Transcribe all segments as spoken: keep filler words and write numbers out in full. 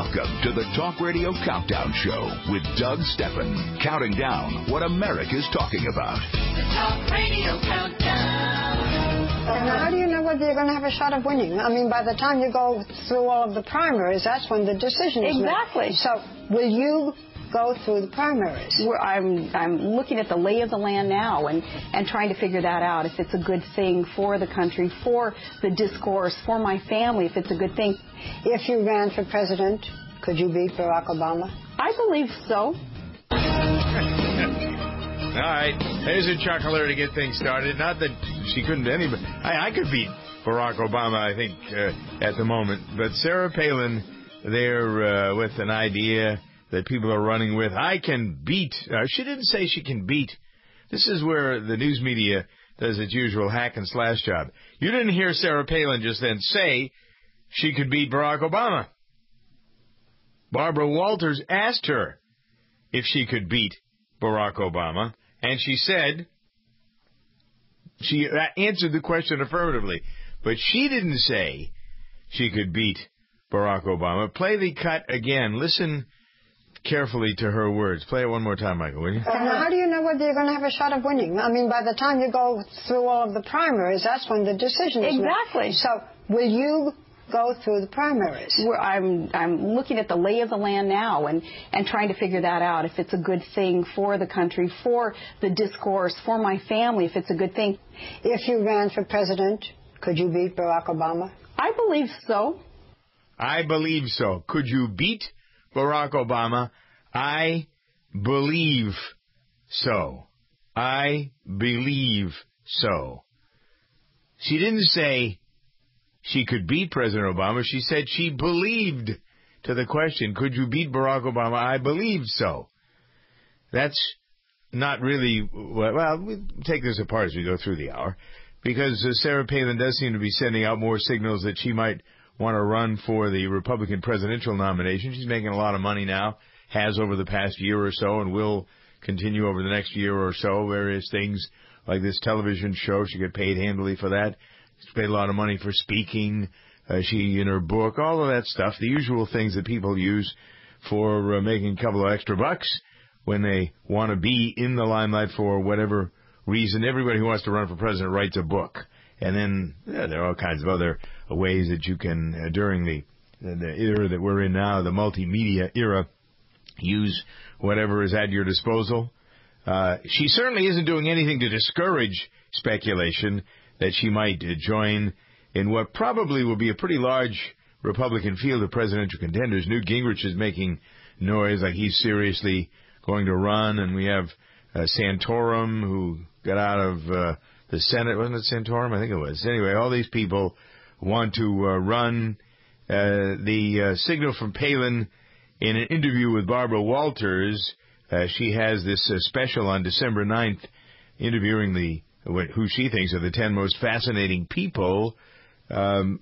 Welcome to the Talk Radio Countdown Show with Doug Stephan, counting down what America's talking about. The Talk Radio Countdown. And how do you know whether you're going to have a shot of winning? I mean, by the time you go through all of the primaries, that's when the decision is exactly. made. So, will you go through the primaries? We're, I'm I'm looking at the lay of the land now and, and trying to figure that out, if it's a good thing for the country, for the discourse, for my family, if it's a good thing. If you ran for president, could you beat Barack Obama? I believe so. All right, here's a chuckler to get things started. Not that she couldn't anybody. I, I could beat Barack Obama, I think, uh, at the moment. But Sarah Palin there uh, with an idea that people are running with. I can beat. Uh, she didn't say she can beat. This is where the news media does its usual hack and slash job. You didn't hear Sarah Palin just then say she could beat Barack Obama. Barbara Walters asked her if she could beat Barack Obama, and she said, she answered the question affirmatively, but she didn't say she could beat Barack Obama. Play the cut again. Listen carefully to her words. Play it one more time, Michael, will you? And how do you know whether you're going to have a shot of winning? I mean, by the time you go through all of the primaries, that's when the decision is exactly. made. So, will you go through the primaries? We're, I'm I'm looking at the lay of the land now and, and trying to figure that out, if it's a good thing for the country, for the discourse, for my family, if it's a good thing. If you ran for president, could you beat Barack Obama? I believe so. I believe so. Could you beat Barack Obama? I believe so. I believe so. She didn't say she could beat President Obama. She said she believed to the question, could you beat Barack Obama? I believe so. That's not really, well, we'll take this apart as we go through the hour, because uh, Sarah Palin does seem to be sending out more signals that she might want to run for the Republican presidential nomination. She's making a lot of money now, has over the past year or so, and will continue over the next year or so. Various things like this television show. She get paid handily for that. She's paid a lot of money for speaking. Uh, she, in her book, all of that stuff, the usual things that people use for uh, making a couple of extra bucks when they want to be in the limelight for whatever reason. Everybody who wants to run for president writes a book. And then yeah, there are all kinds of other ways that you can, uh, during the, the era that we're in now, the multimedia era, use whatever is at your disposal. Uh, she certainly isn't doing anything to discourage speculation that she might uh, join in what probably will be a pretty large Republican field of presidential contenders. Newt Gingrich is making noise like he's seriously going to run, and we have uh, Santorum, who got out of uh, the Senate. Wasn't it Santorum? I think it was. Anyway, all these people want to uh, run. Uh, the uh, signal from Palin in an interview with Barbara Walters, uh, she has this uh, special on December ninth, interviewing the who she thinks are the ten most fascinating people. Um,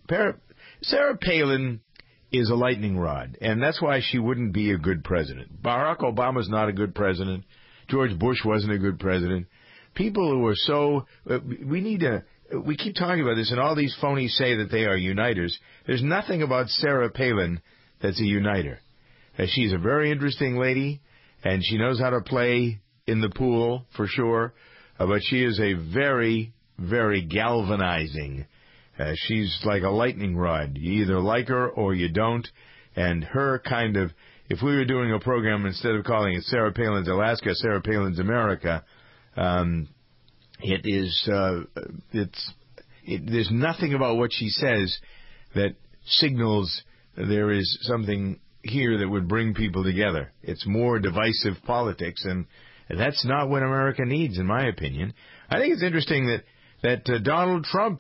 Sarah Palin is a lightning rod, and that's why she wouldn't be a good president. Barack Obama's not a good president. George Bush wasn't a good president. People who are so... Uh, we need to... We keep talking about this, and all these phonies say that they are uniters. There's nothing about Sarah Palin that's a uniter. Uh, she's a very interesting lady, and she knows how to play in the pool, for sure. Uh, but she is a very, very galvanizing. Uh, she's like a lightning rod. You either like her or you don't. And her kind of, if we were doing a program, instead of calling it Sarah Palin's Alaska, Sarah Palin's America, um, it is, uh, it's, it, there's nothing about what she says that signals there is something here that would bring people together. It's more divisive politics, and that's not what America needs, in my opinion. I think it's interesting that, that uh, Donald Trump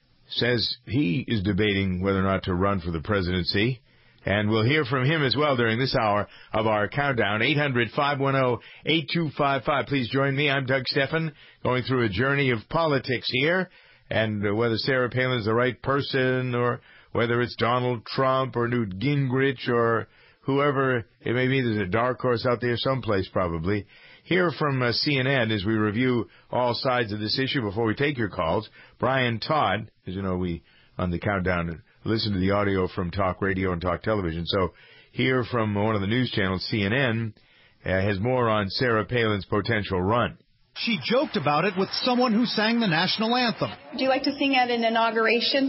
says he is debating whether or not to run for the presidency. And we'll hear from him as well during this hour of our countdown. eight hundred, five one zero, eight two five five. Please join me. I'm Doug Stephan, going through a journey of politics here. And uh, whether Sarah Palin is the right person, or whether it's Donald Trump or Newt Gingrich or whoever it may be, there's a dark horse out there someplace probably. Hear from uh, C N N as we review all sides of this issue before we take your calls. Brian Todd, as you know, we, on the countdown, listen to the audio from Talk Radio and Talk Television. So here from one of the news channels, C N N, uh, has more on Sarah Palin's potential run. She joked about it with someone who sang the national anthem. Do you like to sing at an inauguration?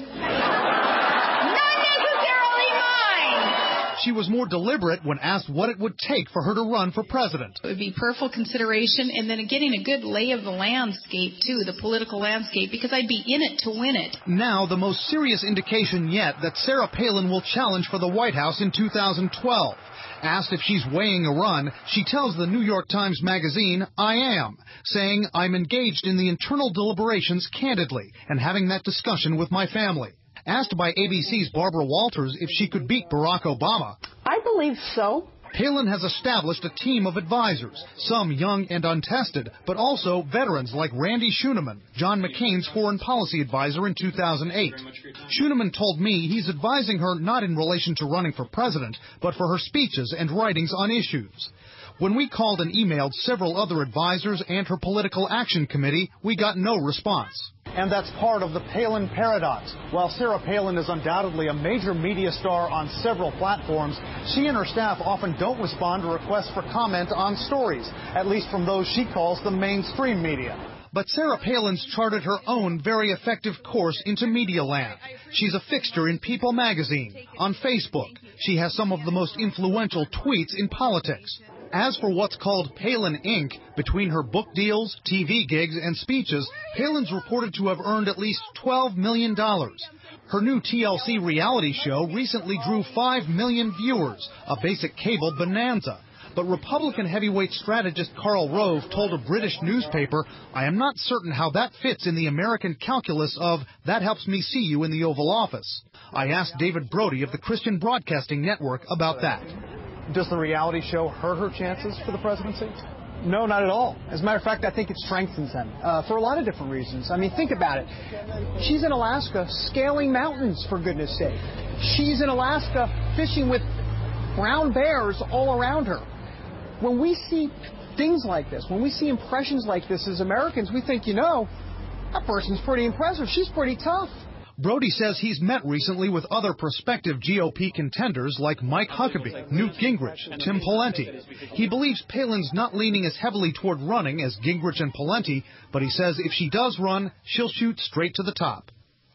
She was more deliberate when asked what it would take for her to run for president. It would be prayerful consideration and then getting a good lay of the landscape, too, the political landscape, because I'd be in it to win it. Now, the most serious indication yet that Sarah Palin will challenge for the White House in two thousand twelve. Asked if she's weighing a run, she tells the New York Times Magazine, I am, saying I'm engaged in the internal deliberations candidly and having that discussion with my family. Asked by A B C's Barbara Walters if she could beat Barack Obama, I believe so. Palin has established a team of advisors, some young and untested, but also veterans like Randy Schuneman, John McCain's foreign policy advisor in two thousand eight. Schuneman told me he's advising her not in relation to running for president, but for her speeches and writings on issues. When we called and emailed several other advisors and her political action committee, we got no response. And that's part of the Palin paradox. While Sarah Palin is undoubtedly a major media star on several platforms, she and her staff often don't respond to requests for comment on stories, at least from those she calls the mainstream media. But Sarah Palin's charted her own very effective course into media land. She's a fixture in People magazine. On Facebook, she has some of the most influential tweets in politics. As for what's called Palin Incorporated, between her book deals, T V gigs, and speeches, Palin's reported to have earned at least twelve million dollars. Her new T L C reality show recently drew five million viewers, a basic cable bonanza. But Republican heavyweight strategist Karl Rove told a British newspaper, I am not certain how that fits in the American calculus of, that helps me see you in the Oval Office. I asked David Brody of the Christian Broadcasting Network about that. Does the reality show hurt her chances for the presidency? No, not at all. As a matter of fact, I think it strengthens them uh, for a lot of different reasons. I mean, think about it. She's in Alaska scaling mountains, for goodness sake. She's in Alaska fishing with brown bears all around her. When we see things like this, when we see impressions like this as Americans, we think, you know, that person's pretty impressive. She's pretty tough. Brody says he's met recently with other prospective G O P contenders like Mike Huckabee, Newt Gingrich, Tim Pawlenty. He believes Palin's not leaning as heavily toward running as Gingrich and Pawlenty, but he says if she does run, she'll shoot straight to the top.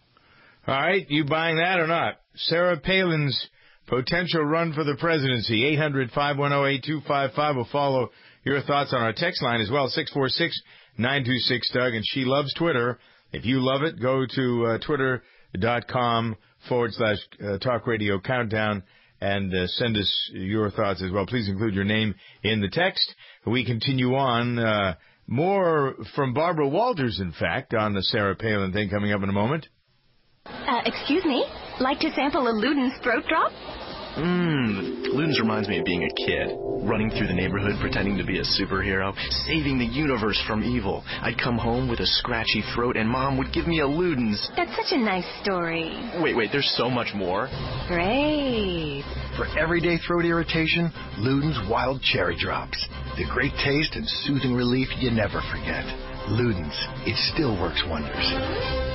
All right, you buying that or not? Sarah Palin's potential run for the presidency, eight hundred, five one zero, eight two five five. We'll follow your thoughts on our text line as well, six four six, nine two six, Doug. And she loves Twitter. If you love it, go to uh, twitter.com forward slash uh, talk radio countdown and uh, send us your thoughts as well. Please include your name in the text. We continue on. Uh, more from Barbara Walters, in fact, on the Sarah Palin thing coming up in a moment. Uh, excuse me? Like to sample a Luden's throat drop? Mmm, Luden's reminds me of being a kid, running through the neighborhood pretending to be a superhero, saving the universe from evil. I'd come home with a scratchy throat and Mom would give me a Luden's. That's such a nice story. Wait, wait, there's so much more. Great. For everyday throat irritation, Luden's Wild Cherry Drops. The great taste and soothing relief you never forget. Luden's, it still works wonders.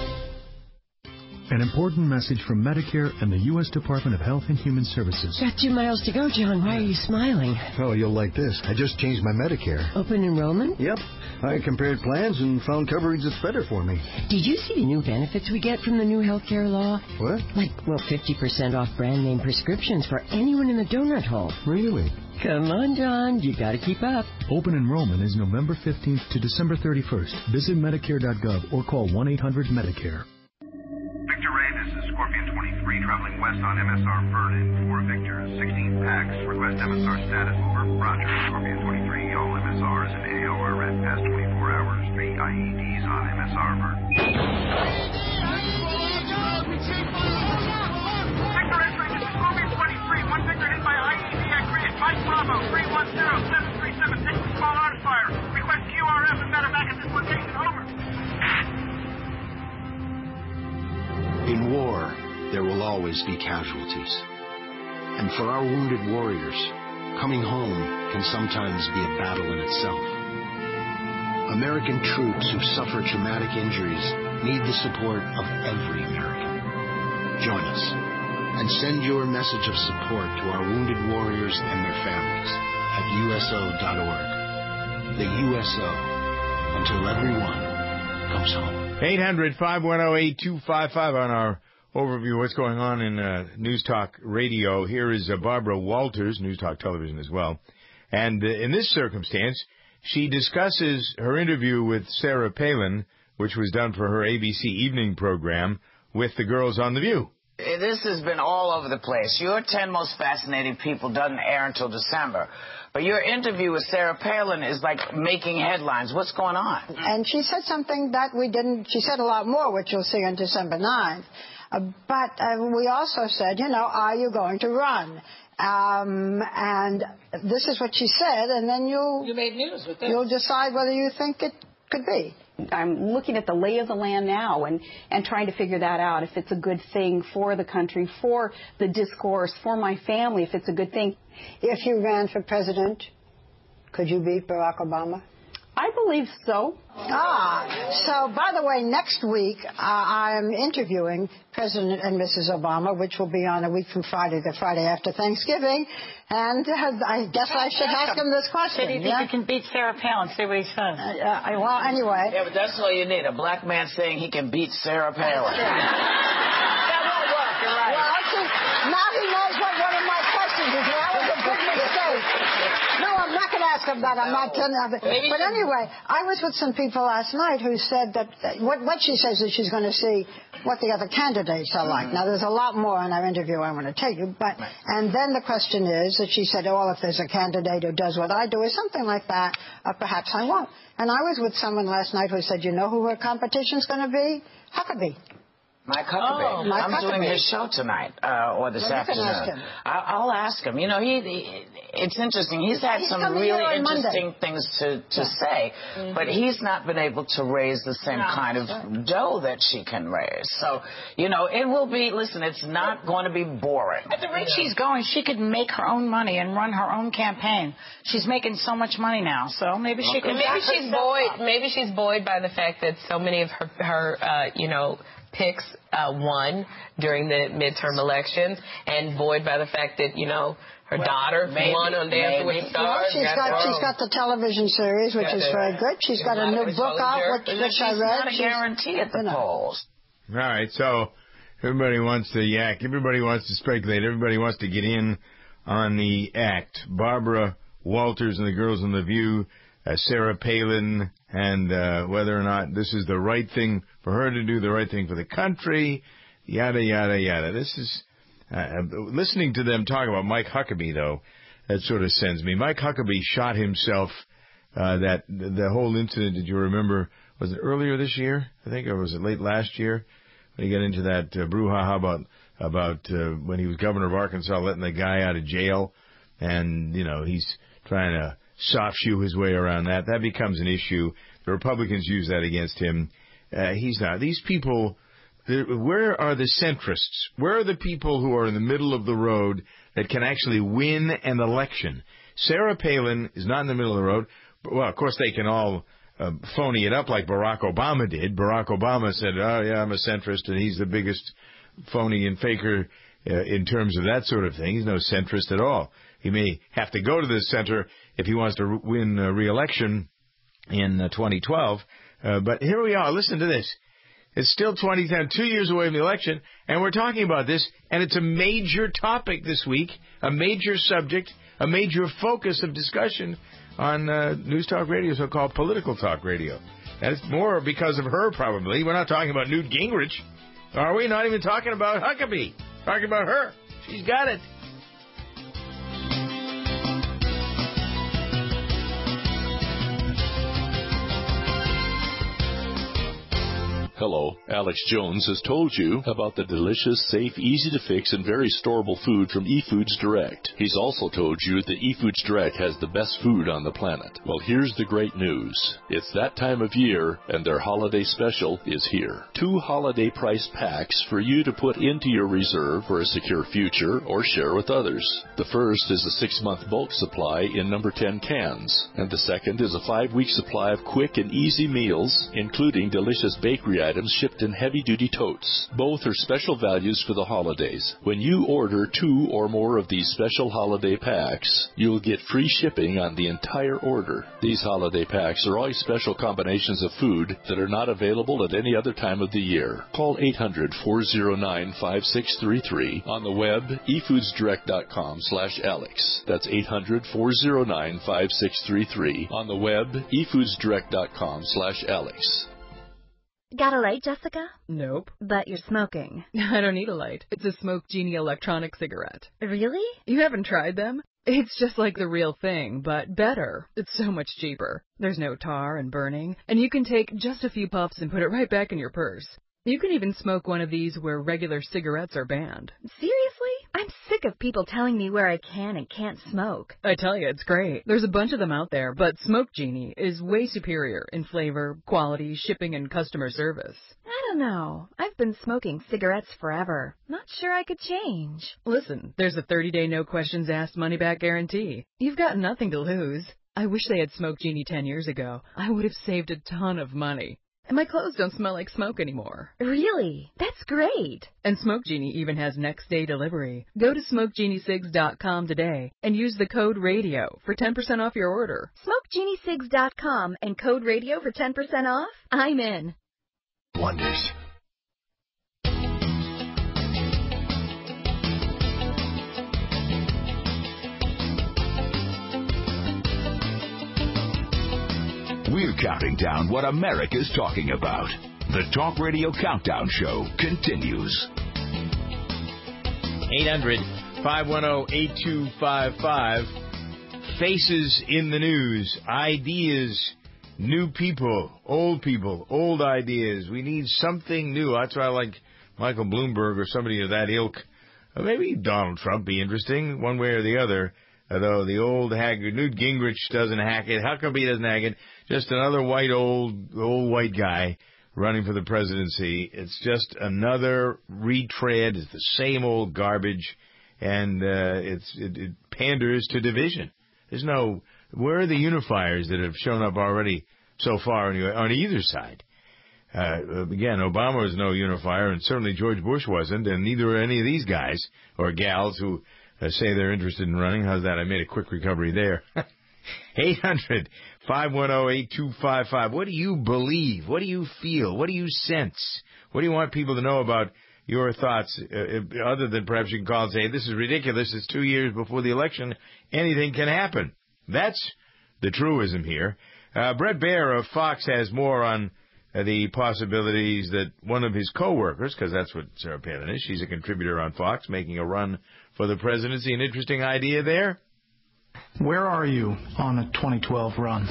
An important message from Medicare and the U S Department of Health and Human Services. Got two miles to go, John. Why are you smiling? Oh, you'll like this. I just changed my Medicare. Open enrollment? Yep. I compared plans and found coverage that's better for me. Did you see the new benefits we get from the new health care law? What? Like, well, fifty percent off brand name prescriptions for anyone in the donut hole. Really? Come on, John. You got to keep up. Open enrollment is November fifteenth to December thirty-first. Visit Medicare dot gov or call one eight hundred Medicare. Victor Ray, this is Scorpion twenty-three traveling west on M S R Vernon for Victor. sixteen packs, request M S R status over. Roger, Scorpion twenty-three, all M S Rs and A O are read past twenty-four hours. Three I E Ds on M S R Vernon. Victor X-ray, this is Scorpion twenty-three. One Victor hit by I E D at grid. Mike Bravo, three one zero, seven three seven, take a small arms fire. Request Q R F and medevac at this location, over. In war, there will always be casualties. And for our wounded warriors, coming home can sometimes be a battle in itself. American troops who suffer traumatic injuries need the support of every American. Join us. and send your message of support to our wounded warriors and their families at U S O dot org. The U S O, until everyone comes home. eight hundred, five one zero, eight two five five on our overview of what's going on in uh, News Talk Radio. Here is uh, Barbara Walters, News Talk Television as well. And uh, in this circumstance, she discusses her interview with Sarah Palin, which was done for her A B C evening program with the girls on The View. This has been all over the place. Your ten Most Fascinating People doesn't air until December. But your interview with Sarah Palin is like making headlines. What's going on? And she said something that we didn't, she said a lot more, which you'll see on December ninth. Uh, but uh, we also said, you know, are you going to run? Um, and this is what she said, and then you you made news with this. You'll decide whether you think it could be. I'm looking at the lay of the land now and, and trying to figure that out, if it's a good thing for the country, for the discourse, for my family, if it's a good thing. If you ran for president, could you beat Barack Obama? I believe so. Ah, so by the way, next week uh, I'm interviewing President and Missus Obama, which will be on a week from Friday, the Friday after Thanksgiving. And uh, I guess I should ask him this question. So do you think yeah? you can beat Sarah Palin? See what he says. Uh, uh, well, anyway. Yeah, but that's all you need, a black man saying he can beat Sarah Palin. That won't work, you're right. Well, see, now he knows what one of my questions is. That was a big mistake. No, I'm not going to ask him that. I'm not telling him. But anyway, I was with some people last night who said that uh, what, what she says is she's going to see what the other candidates are like. Now, there's a lot more in our interview I want to tell you. But and then the question is that she said, oh, if there's a candidate who does what I do or something like that, uh, perhaps I won't. And I was with someone last night who said, you know who her competition's going to be? Huckabee. Mike Huckabee. Oh, Mike I'm Huckabee. doing his show tonight, uh, or this well, afternoon. You can ask him. I- I'll ask him. You know, he, he it's interesting. He's had he's some really interesting Monday. things to, to yeah. say, mm-hmm. but he's not been able to raise the same no, kind of right. dough that she can raise. So, you know, it will be, listen, it's not going to be boring. At the rate she's going, she could make her own money and run her own campaign. She's making so much money now, so maybe she okay. could. Maybe she's buoyed. Maybe she's buoyed by the fact that so many of her, her uh, you know, picks uh, won during the midterm elections, and buoyed by the fact that, you know, her well, daughter maybe, won on Dancing maybe. with the Stars. Well, she's got, got she's got the television series, which got is the, very good. She's got a new book out, which, which I read. Not a guarantee at the you know. polls. All right, so everybody wants to yak. Everybody wants to speculate. Everybody wants to get in on the act. Barbara Walters and the girls on The View, uh, Sarah Palin, and uh, whether or not this is the right thing for her to do, the right thing for the country, yada, yada, yada. This is, uh, listening to them talk about Mike Huckabee, though, that sort of sends me. Mike Huckabee shot himself, uh, that, the whole incident, did you remember, was it earlier this year, I think, or was it late last year, when he got into that uh, brouhaha about, about uh, when he was governor of Arkansas, letting the guy out of jail, and, you know, he's trying to soft shoe his way around that. That becomes an issue. The Republicans use that against him. Uh, he's not. These people, where are the centrists? Where are the people who are in the middle of the road that can actually win an election? Sarah Palin is not in the middle of the road. Well, of course, they can all uh, phony it up like Barack Obama did. Barack Obama said, oh, yeah, I'm a centrist, and he's the biggest phony and faker uh, in terms of that sort of thing. He's no centrist at all. He may have to go to the center if he wants to win uh, re-election in uh, twenty twelve. Uh, but here we are. Listen to this. It's still twenty ten, two years away from the election, and we're talking about this, and it's a major topic this week, a major subject, a major focus of discussion on uh, News Talk Radio, so-called political talk radio. That's more because of her, probably. We're not talking about Newt Gingrich, are we? Not even talking about Huckabee. Talking about her. She's got it. Hello, Alex Jones has told you about the delicious, safe, easy-to-fix, and very storable food from eFoods Direct. He's also told you that eFoods Direct has the best food on the planet. Well, here's the great news. It's that time of year, and their holiday special is here. Two holiday-priced packs for you to put into your reserve for a secure future or share with others. The first is a six-month bulk supply in number ten cans, and the second is a five-week supply of quick and easy meals, including delicious bakery items items shipped in heavy-duty totes. Both are special values for the holidays. When you order two or more of these special holiday packs, you'll get free shipping on the entire order. These holiday packs are always special combinations of food that are not available at any other time of the year. Call eight hundred, four oh nine, five six three three. On the web, e foods direct dot com slash Alex. That's eight hundred, four oh nine, five six three three. On the web, e foods direct dot com slash Alex. Got a light, Jessica? Nope. But you're smoking. I don't need a light. It's a Smoke Genie electronic cigarette. Really? You haven't tried them? It's just like the real thing, but better. It's so much cheaper. There's no tar and burning, and you can take just a few puffs and put it right back in your purse. You can even smoke one of these where regular cigarettes are banned. Seriously? I'm sick of people telling me where I can and can't smoke. I tell you, it's great. There's a bunch of them out there, but Smoke Genie is way superior in flavor, quality, shipping, and customer service. I don't know. I've been smoking cigarettes forever. Not sure I could change. Listen, there's a thirty-day no-questions-asked money-back guarantee. You've got nothing to lose. I wish they had Smoke Genie ten years ago. I would have saved a ton of money. And my clothes don't smell like smoke anymore. Really? That's great. And Smoke Genie even has next-day delivery. Go to smoke genie cigs dot com today and use the code RADIO for ten percent off your order. smoke genie cigs dot com and code RADIO for ten percent off? I'm in. Wonders. We're counting down what America's talking about. The Talk Radio Countdown Show continues. eight hundred, five one zero, eight two five five. Faces in the news. Ideas. New people. Old people. Old ideas. We need something new. That's why I like Michael Bloomberg or somebody of that ilk. Uh, maybe Donald Trump be interesting, one way or the other. Although the old haggard Newt Gingrich doesn't hack it. How come he doesn't hack it? Just another white old old white guy running for the presidency. It's just another retread. It's the same old garbage, and uh, it's it, it panders to division. There's no where are the unifiers that have shown up already so far anyway, on either side? Uh, again, Obama was no unifier, and certainly George Bush wasn't, and neither are any of these guys or gals who Uh, say they're interested in running. How's that? I made a quick recovery there. eight hundred, five one zero, eight two five five. What do you believe? What do you feel? What do you sense? What do you want people to know about your thoughts, uh, other than perhaps you can call and say, this is ridiculous. It's two years before the election. Anything can happen. That's the truism here. Uh, Bret Baier of Fox has more on uh, the possibilities that one of his co-workers, because that's what Sarah Palin is, she's a contributor on Fox, making a run for the presidency. An interesting idea there. Where are you on a twenty twelve run?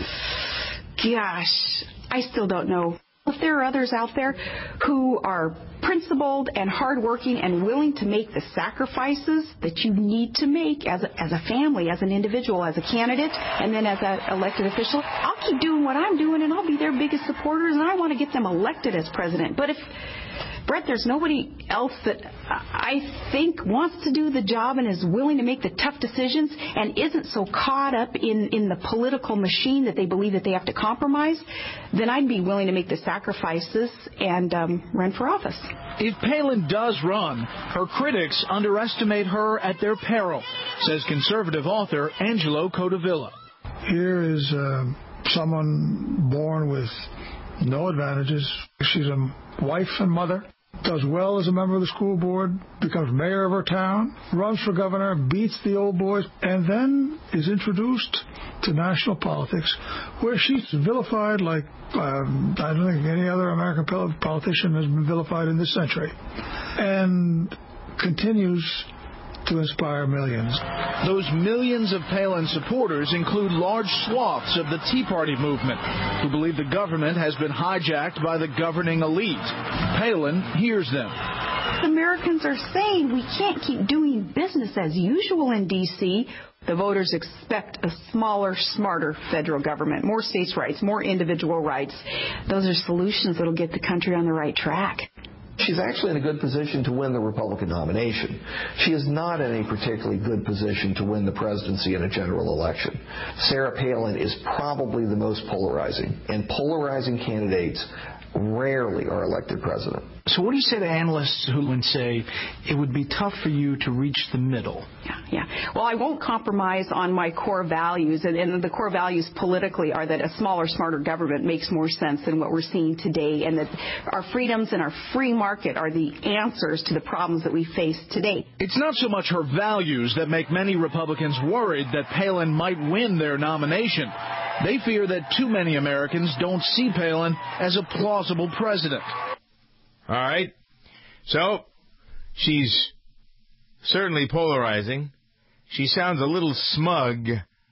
Gosh, I still don't know. If there are others out there who are principled and hardworking and willing to make the sacrifices that you need to make as a, as a family, as an individual, as a candidate, and then as an elected official, I'll keep doing what I'm doing, and I'll be their biggest supporters, and I want to get them elected as president. But if Bret, there's nobody else that I think wants to do the job and is willing to make the tough decisions and isn't so caught up in, in the political machine that they believe that they have to compromise, then I'd be willing to make the sacrifices and um, run for office. If Palin does run, her critics underestimate her at their peril, says conservative author Angelo Codevilla. Here is uh, someone born with no advantages. She's a wife and mother. Does well as a member of the school board, becomes mayor of her town, runs for governor, beats the old boys, and then is introduced to national politics, where she's vilified like um, I don't think any other American politician has been vilified in this century, and continues to inspire millions. Those millions of Palin supporters include large swaths of the Tea Party movement who believe the government has been hijacked by the governing elite. Palin hears them. Americans are saying we can't keep doing business as usual in D C The voters expect a smaller, smarter federal government, more states' rights, more individual rights. Those are solutions that will get the country on the right track. She's actually in a good position to win the Republican nomination. She is not in a particularly good position to win the presidency in a general election. Sarah Palin is probably the most polarizing, and polarizing candidates rarely are elected president. So what do you say to analysts who would say it would be tough for you to reach the middle? Yeah, yeah. Well, I won't compromise on my core values, and, and the core values politically are that a smaller, smarter government makes more sense than what we're seeing today, and that our freedoms and our free market are the answers to the problems that we face today. It's not so much her values that make many Republicans worried that Palin might win their nomination. They fear that too many Americans don't see Palin as a plausible president. All right. So, she's certainly polarizing. She sounds a little smug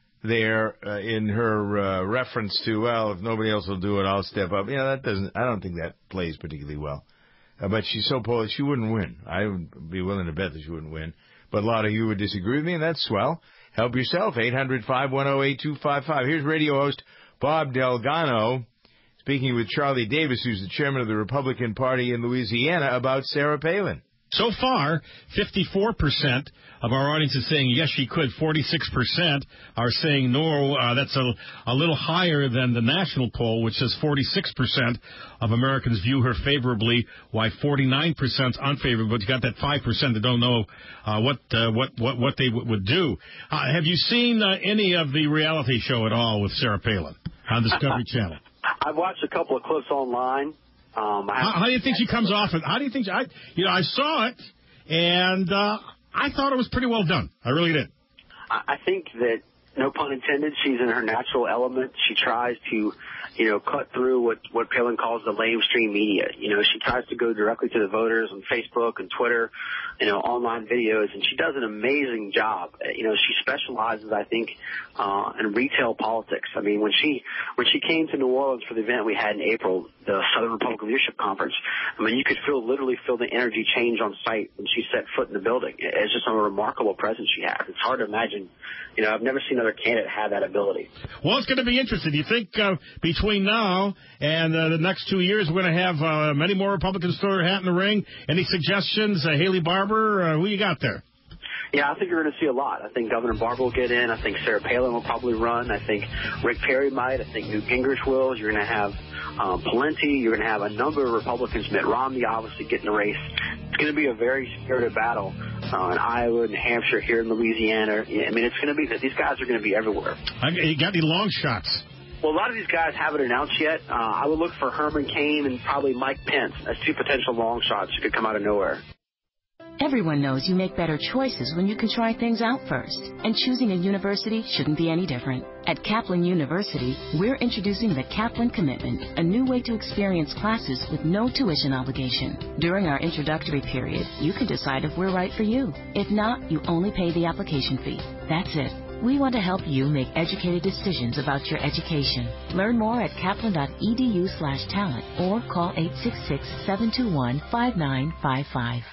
there uh, in her uh, reference to, well, if nobody else will do it, I'll step up. You know, that doesn't, I don't think that plays particularly well. Uh, but she's so polar, she wouldn't win. I would be willing to bet that she wouldn't win. But a lot of you would disagree with me, and that's swell. Help yourself, eight hundred, five one zero, eight two five five. Here's radio host Bob Delgado speaking with Charlie Davis, who's the chairman of the Republican Party in Louisiana, about Sarah Palin. So far, fifty-four percent of our audience is saying yes, she could. forty-six percent are saying no. Uh, that's a, a little higher than the national poll, which says forty-six percent of Americans view her favorably, while forty-nine percent unfavorable. But you got that five percent that don't know uh, what, uh, what what what they w- would do. Uh, have you seen uh, any of the reality show at all with Sarah Palin on Discovery Channel? I've watched a couple of clips online. Um, I how, how do you think she comes off? How do you think? She, I, you know, I saw it, and uh, I thought it was pretty well done. I really did. I think that, no pun intended, she's in her natural element. She tries to, you know, cut through what, what Palin calls the lamestream media. You know, she tries to go directly to the voters on Facebook and Twitter, you know, online videos, and she does an amazing job. You know, she specializes, I think, uh, in retail politics. I mean, when she when she came to New Orleans for the event we had in April, the Southern Republican Leadership Conference, I mean, you could feel literally feel the energy change on site when she set foot in the building. It's just a remarkable presence she has. It's hard to imagine. You know, I've never seen another candidate have that ability. Well, it's going to be interesting. Do you think uh, between now and uh, the next two years we're going to have uh, many more Republicans throw their hat in the ring? Any suggestions? Uh, Haley Barbour, uh, who you got there? Yeah, I think you're going to see a lot. I think Governor Barbour will get in. I think Sarah Palin will probably run. I think Rick Perry might. I think Newt Gingrich will. You're going to have um, Pawlenty. You're going to have a number of Republicans. Mitt Romney obviously get in the race. It's going to be a very spirited battle uh, in Iowa, New Hampshire, here in Louisiana. I mean, it's going to be – these guys are going to be everywhere. You got any long shots? Well, a lot of these guys haven't announced yet. Uh, I would look for Herman Cain and probably Mike Pence as two potential long shots who could come out of nowhere. Everyone knows you make better choices when you can try things out first. And choosing a university shouldn't be any different. At Kaplan University, we're introducing the Kaplan Commitment, a new way to experience classes with no tuition obligation. During our introductory period, you can decide if we're right for you. If not, you only pay the application fee. That's it. We want to help you make educated decisions about your education. Learn more at kaplan.edu slash talent or call eight six six, seven two one, five nine five five.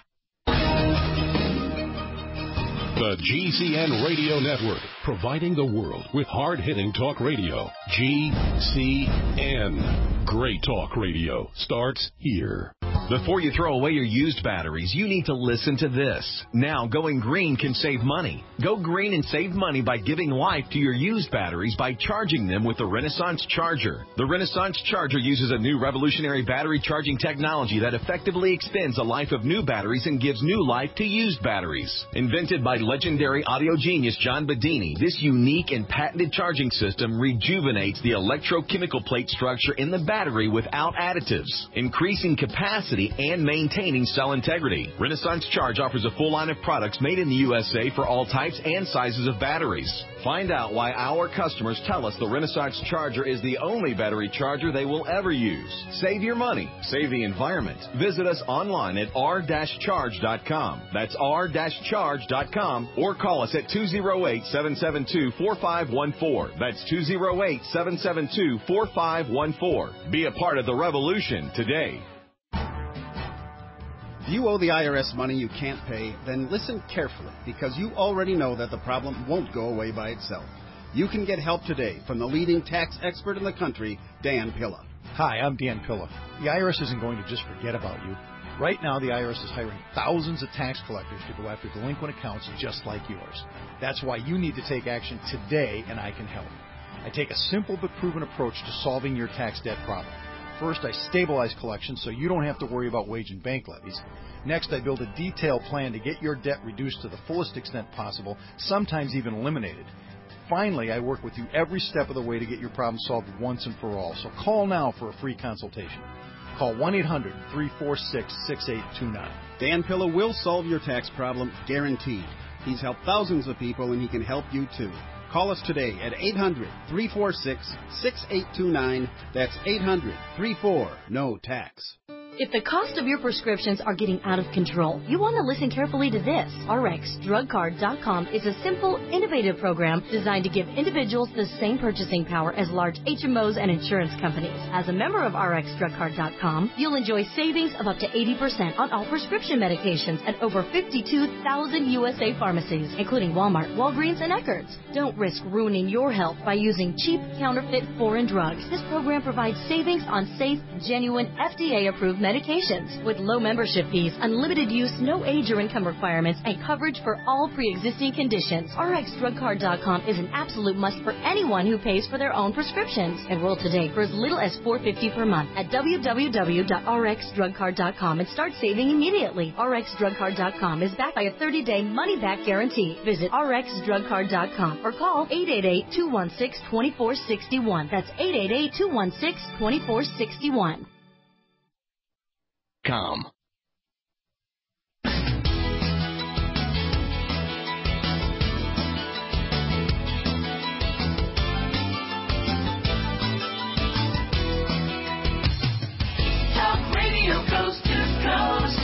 The G C N Radio Network, providing the world with hard-hitting talk radio. G C N. Great talk radio starts here. Before you throw away your used batteries, you need to listen to this. Now, going green can save money. Go green and save money by giving life to your used batteries by charging them with the Renaissance Charger. The Renaissance Charger uses a new revolutionary battery charging technology that effectively extends the life of new batteries and gives new life to used batteries. Invented by legendary audio genius John Bedini, this unique and patented charging system rejuvenates the electrochemical plate structure in the battery without additives, increasing capacity and maintaining cell integrity. Renaissance Charge offers a full line of products made in the U S A for all types and sizes of batteries. Find out why our customers tell us the Renaissance Charger is the only battery charger they will ever use. Save your money. Save the environment. Visit us online at r dash charge dot com. That's r dash charge dot com or call us at two oh eight, seven seven two, four five one four. That's two oh eight, seven seven two, four five one four. Be a part of the revolution today. If you owe the I R S money you can't pay, then listen carefully, because you already know that the problem won't go away by itself. You can get help today from the leading tax expert in the country, Dan Pilla. Hi, I'm Dan Pilla. The I R S isn't going to just forget about you. Right now, the I R S is hiring thousands of tax collectors to go after delinquent accounts just like yours. That's why you need to take action today, and I can help. I take a simple but proven approach to solving your tax debt problem. First, I stabilize collections so you don't have to worry about wage and bank levies. Next, I build a detailed plan to get your debt reduced to the fullest extent possible, sometimes even eliminated. Finally, I work with you every step of the way to get your problem solved once and for all. So call now for a free consultation. Call one eight hundred, three four six, six eight two nine. Dan Pilla will solve your tax problem, guaranteed. He's helped thousands of people, and he can help you too. Call us today at eight hundred, three four six, six eight two nine. That's eight hundred, three four, N O tax. If the cost of your prescriptions are getting out of control, you want to listen carefully to this. R X Drug Card dot com is a simple, innovative program designed to give individuals the same purchasing power as large H M Os and insurance companies. As a member of R X Drug Card dot com, you'll enjoy savings of up to eighty percent on all prescription medications at over fifty-two thousand U S A pharmacies, including Walmart, Walgreens, and Eckerd's. Don't risk ruining your health by using cheap, counterfeit, foreign drugs. This program provides savings on safe, genuine, F D A-approved medications. medications with low membership fees, unlimited use, no age or income requirements, and coverage for all pre-existing conditions. R X Drug Card dot com is an absolute must for anyone who pays for their own prescriptions. Enroll today for as little as four dollars and fifty cents per month at w w w dot r x drug card dot com and start saving immediately. R X Drug Card dot com is backed by a thirty-day money-back guarantee. Visit R X Drug Card dot com or call eight eight eight, two one six, two four six one. That's eight eight eight, two one six, two four six one. Com. Talk Radio Coast to Coast.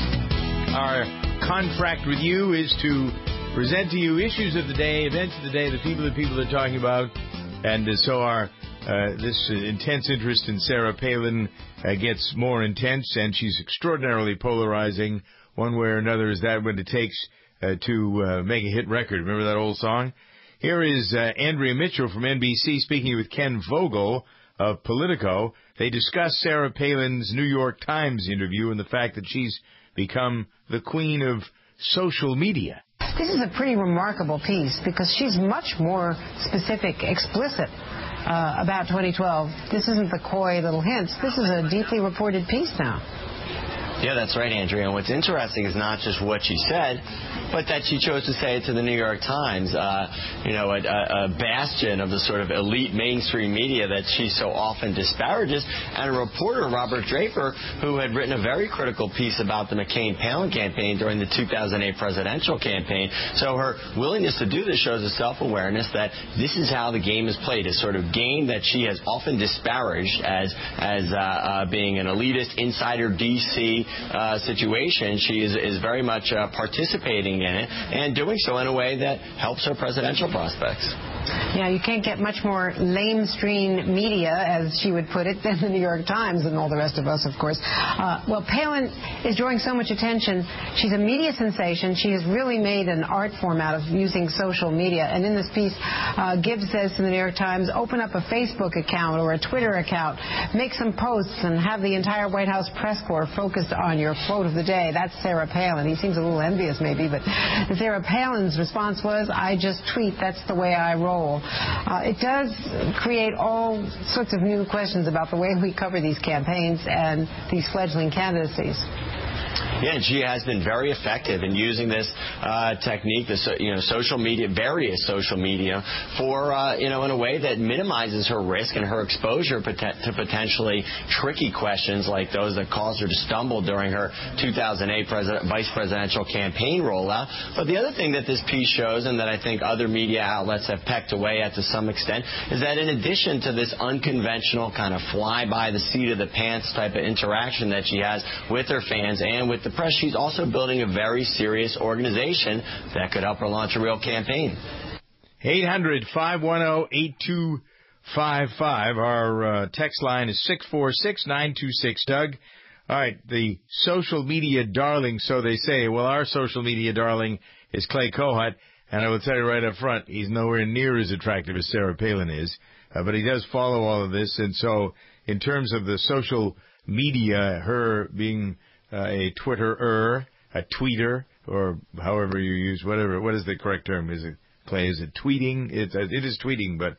Our contract with you is to present to you issues of the day, events of the day, the people that people are talking about, and uh, so our Uh, this uh, intense interest in Sarah Palin uh, gets more intense, and she's extraordinarily polarizing one way or another. Is that what it takes uh, to uh, make a hit record? Remember that old song? Here is uh, Andrea Mitchell from N B C speaking with Ken Vogel of Politico. They discuss Sarah Palin's New York Times interview and the fact that she's become the queen of social media. This is a pretty remarkable piece because she's much more specific, explicit uh, about twenty twelve. This isn't the coy little hints. This is a deeply reported piece now. Yeah, that's right, Andrea. And what's interesting is not just what she said, but that she chose to say it to the New York Times, uh, you know, a, a bastion of the sort of elite mainstream media that she so often disparages, and a reporter, Robert Draper, who had written a very critical piece about the McCain-Palin campaign during the two thousand eight presidential campaign. So her willingness to do this shows a self-awareness that this is how the game is played, a sort of game that she has often disparaged as, as uh, uh, being an elitist, insider D C Uh, situation. She is, is very much uh, participating in it and doing so in a way that helps her presidential prospects. Yeah, you can't get much more lamestream media, as she would put it, than the New York Times and all the rest of us, of course. Uh, well, Palin is drawing so much attention. She's a media sensation. She has really made an art form out of using social media. And in this piece, uh, Gibbs says to the New York Times, open up a Facebook account or a Twitter account, make some posts, and have the entire White House press corps focused on your quote of the day. That's Sarah Palin. He seems a little envious, maybe, but Sarah Palin's response was, I just tweet. That's the way I roll. Uh, it does create all sorts of new questions about the way we cover these campaigns and these fledgling candidacies. Yeah, and she has been very effective in using this uh, technique, this you know social media, various social media, for uh, you know in a way that minimizes her risk and her exposure to potentially tricky questions like those that caused her to stumble during her two thousand eight president, vice presidential campaign rollout. But the other thing that this piece shows, and that I think other media outlets have pecked away at to some extent, is that in addition to this unconventional kind of fly by the seat of the pants type of interaction that she has with her fans and with the press, she's also building a very serious organization that could help her launch a real campaign. eight hundred, five one zero, eight two five five. Our uh, text line is six four six, nine two six, Doug. All right, the social media darling, so they say. Well, our social media darling is Clay Kohut, and I will tell you right up front, he's nowhere near as attractive as Sarah Palin is, uh, but he does follow all of this, and so in terms of the social media, her being Uh, a Twitterer, a tweeter, or however you use whatever. What is the correct term? Is it, Clay? Is it tweeting? It, it is tweeting, but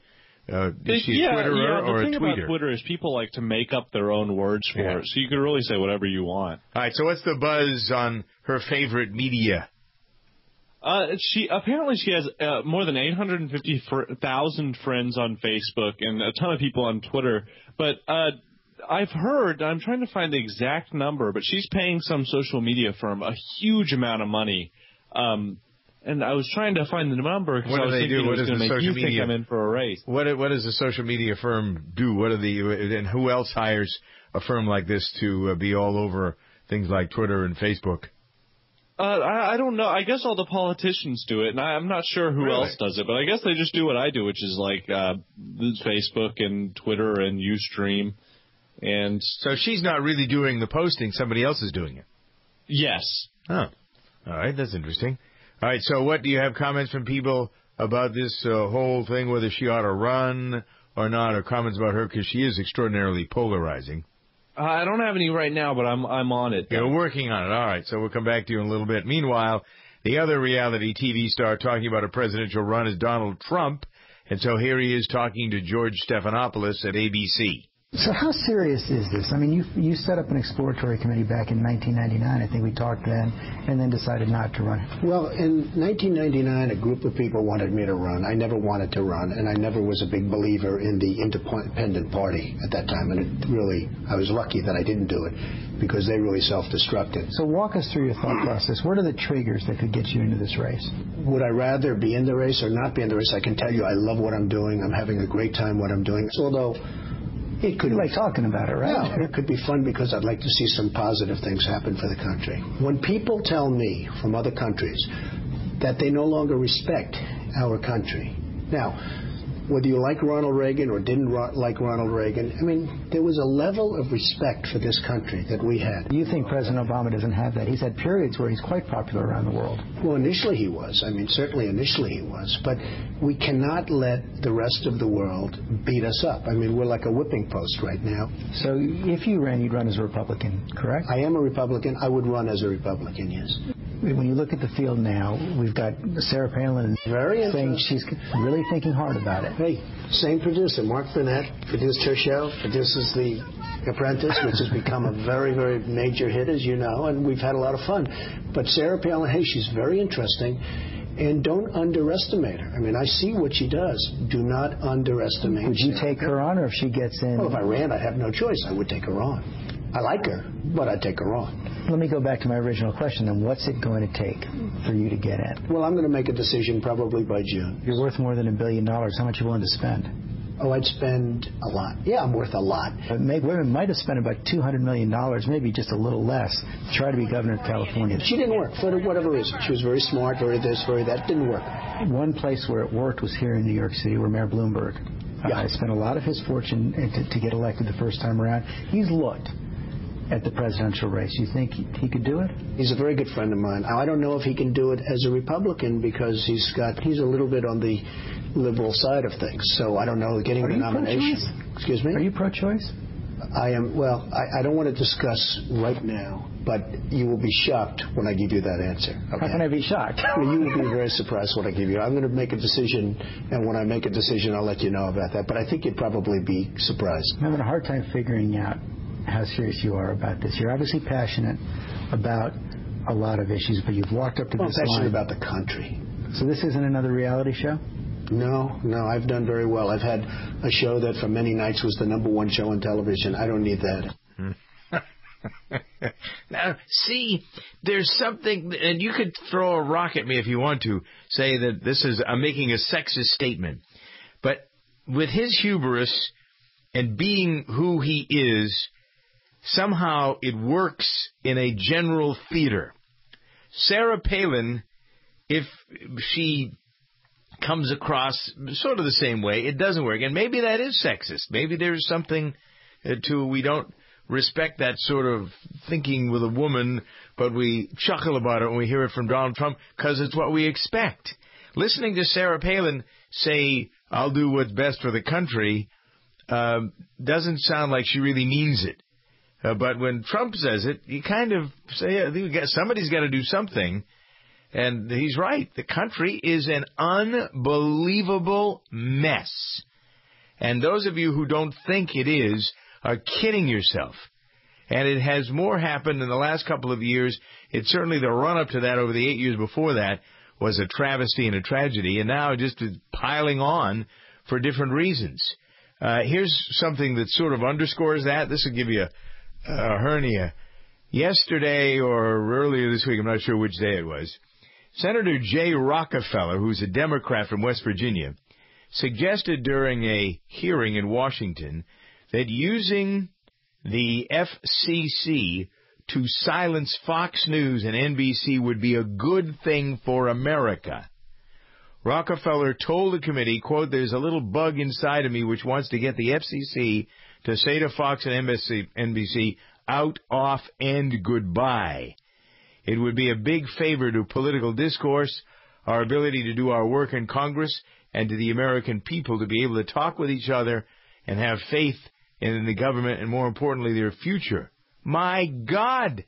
Uh, is she yeah, a Twitterer yeah, the or a thing tweeter? about Twitter is people like to make up their own words for Yeah. it, so you can really say whatever you want. All right, so what's the buzz on her favorite media? Uh, she apparently she has uh, more than eight hundred fifty thousand friends on Facebook and a ton of people on Twitter. But uh, I've heard, I'm trying to find the exact number, but she's paying some social media firm a huge amount of money. Um, and I was trying to find the number because What I do was they thinking do? it What was does going the to make you social think media- I'm in for a race. What what does a social media firm do? What are the and who else hires a firm like this to uh, be all over things like Twitter and Facebook? Uh, I, I don't know. I guess all the politicians do it, and I, I'm not sure who Really? else does it. But I guess they just do what I do, which is like uh, Facebook and Twitter and Ustream. And so she's not really doing the posting; somebody else is doing it. Yes. Oh, all right. That's interesting. All right. So, what do you have comments from people about this uh, whole thing? Whether she ought to run or not, or comments about her because she is extraordinarily polarizing. Uh, I don't have any right now, but I'm I'm on it. You're working on it. All right, so we'll come back to you in a little bit. Meanwhile, the other reality T V star talking about a presidential run is Donald Trump. And so here he is talking to George Stephanopoulos at A B C. So how serious is this? I mean, you you set up an exploratory committee back in nineteen ninety-nine. I think we talked then, and then decided not to run. Well, in nineteen ninety-nine, a group of people wanted me to run. I never wanted to run, and I never was a big believer in the independent party at that time. And it really, I was lucky that I didn't do it because they really self-destructed. So walk us through your thought process. What are the triggers that could get you into this race? Would I rather be in the race or not be in the race? I can tell you I love what I'm doing. I'm having a great time what I'm doing. Although it could you be like talking about it, right? Yeah, it could be fun because I'd like to see some positive things happen for the country. When people tell me from other countries that they no longer respect our country, now, whether you like Ronald Reagan or didn't ro- like Ronald Reagan, I mean, there was a level of respect for this country that we had. You think President Obama doesn't have that? He's had periods where he's quite popular around the world. Well, initially he was. I mean, certainly initially he was. But we cannot let the rest of the world beat us up. I mean, we're like a whipping post right now. So if you ran, you'd run as a Republican, correct? I am a Republican. I would run as a Republican, yes. When you look at the field now, we've got Sarah Palin Very saying she's really thinking hard about it. Hey, same producer, Mark Burnett, produced her show, produces The Apprentice, which has become a very, very major hit, as you know, and we've had a lot of fun. But Sarah Palin, hey, she's very interesting, and don't underestimate her. I mean, I see what she does. Do not underestimate Would you Sarah. take her on, or if she gets in? Well, if I ran, I'd have no choice. I would take her on. I like her, but I'd take her on. Let me go back to my original question, then. What's it going to take for you to get in? Well, I'm going to make a decision probably by June. You're worth more than a billion dollars. How much are you willing to spend? Oh, I'd spend a lot. Yeah, I'm worth a lot. Uh, Meg Whitman might have spent about two hundred million dollars, maybe just a little less, to try to be governor of California. She didn't work for whatever reason. She was very smart, very this, very that. Didn't work. One place where it worked was here in New York City, where Mayor Bloomberg yeah. uh, spent a lot of his fortune to, to get elected the first time around. He's looked at the presidential race. You think he, he could do it? He's a very good friend of mine. I don't know if he can do it as a Republican because he's got he's a little bit on the liberal side of things. So I don't know getting Are the you nomination. pro-choice? Excuse me? Are you pro-choice? I am. Well, I, I don't want to discuss right now, but you will be shocked when I give you that answer. Okay? How can I be shocked? Well, you will be very surprised when I give you. I'm going to make a decision, and when I make a decision, I'll let you know about that. But I think you'd probably be surprised. I'm having a hard time figuring out how serious you are about this. You're obviously passionate about a lot of issues, but you've walked up to well, this I'm passionate line. about the country. So this isn't another reality show? No, no, I've done very well. I've had a show that for many nights was the number one show on television. I don't need that. Now, see, there's something, and you could throw a rock at me if you want to, say that this is, I'm making a sexist statement. But with his hubris and being who he is, somehow it works in a general theater. Sarah Palin, if she comes across sort of the same way, it doesn't work. And maybe that is sexist. Maybe there's something to, we don't respect that sort of thinking with a woman, but we chuckle about it when we hear it from Donald Trump because it's what we expect. Listening to Sarah Palin say, I'll do what's best for the country, um, doesn't sound like she really means it. Uh, but when Trump says it, you kind of say, yeah, somebody's got to do something. And he's right. The country is an unbelievable mess. And those of you who don't think it is are kidding yourself. And it has more happened in the last couple of years. It's certainly the run-up to that over the eight years before that was a travesty and a tragedy, and now just piling on for different reasons. Uh, here's something that sort of underscores that. This will give you a, a hernia. Yesterday or earlier this week, I'm not sure which day it was, Senator Jay Rockefeller, who's a Democrat from West Virginia, suggested during a hearing in Washington that using the F C C to silence Fox News and N B C would be a good thing for America. Rockefeller told the committee, quote, "There's a little bug inside of me which wants to get the F C C to say to Fox and N B C, out, off, and goodbye. It would be a big favor to political discourse, our ability to do our work in Congress, and to the American people to be able to talk with each other and have faith in the government and, more importantly, their future." My God!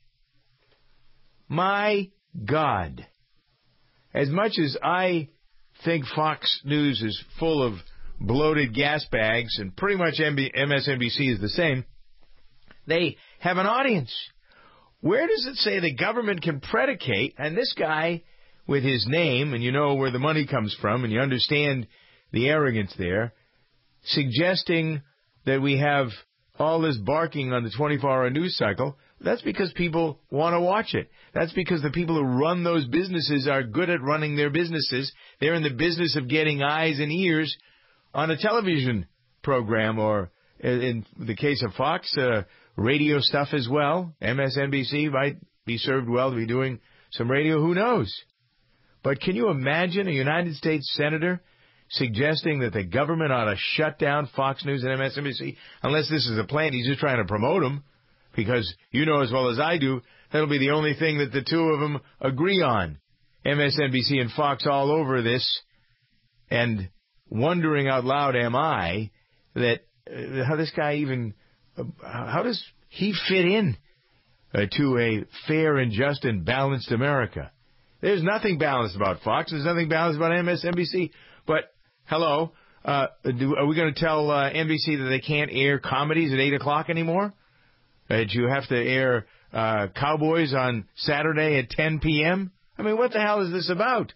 My God! As much as I think Fox News is full of bloated gas bags, and pretty much M S N B C is the same, they have an audience. Where does it say the government can predicate, and this guy with his name, and you know where the money comes from, and you understand the arrogance there, suggesting that we have all this barking on the twenty-four hour news cycle? That's because people want to watch it. That's because the people who run those businesses are good at running their businesses. They're in the business of getting eyes and ears on a television program, or in the case of Fox, uh, radio stuff as well. M S N B C might be served well to be doing some radio. Who knows? But can you imagine a United States senator suggesting that the government ought to shut down Fox News and M S N B C, unless this is a plan, he's just trying to promote them, because you know as well as I do, that'll be the only thing that the two of them agree on. M S N B C and Fox all over this, and wondering out loud am I that uh, how this guy even, uh, how does he fit in uh, to a fair and just and balanced America? There's nothing balanced about Fox. There's nothing balanced about M S N B C. But hello, uh, do, are we going to tell uh, N B C that they can't air comedies at eight o'clock anymore? That you have to air uh, Cowboys on Saturday at ten p.m.? I mean, what the hell is this about?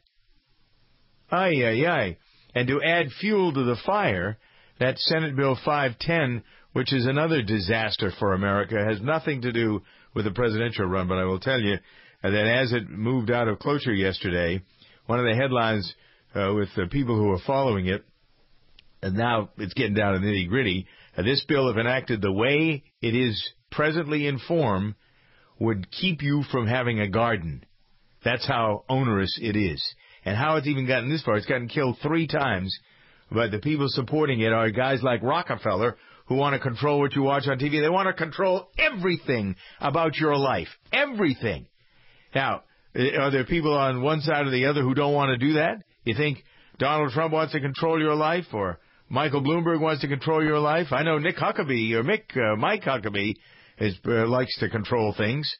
Ay, ay, ay. And to add fuel to the fire, that Senate Bill five ten, which is another disaster for America, has nothing to do with the presidential run, but I will tell you that as it moved out of cloture yesterday, one of the headlines uh, with the people who are following it, and now it's getting down to the nitty-gritty, uh, this bill, if enacted the way it is presently in form, would keep you from having a garden. That's how onerous it is. And how it's even gotten this far, it's gotten killed three times, but the people supporting it are guys like Rockefeller who want to control what you watch on T V. They want to control everything about your life. Everything. Now, are there people on one side or the other who don't want to do that? You think Donald Trump wants to control your life, or Michael Bloomberg wants to control your life? I know Nick Huckabee, or Mick, uh, Mike Huckabee is, uh, likes to control things.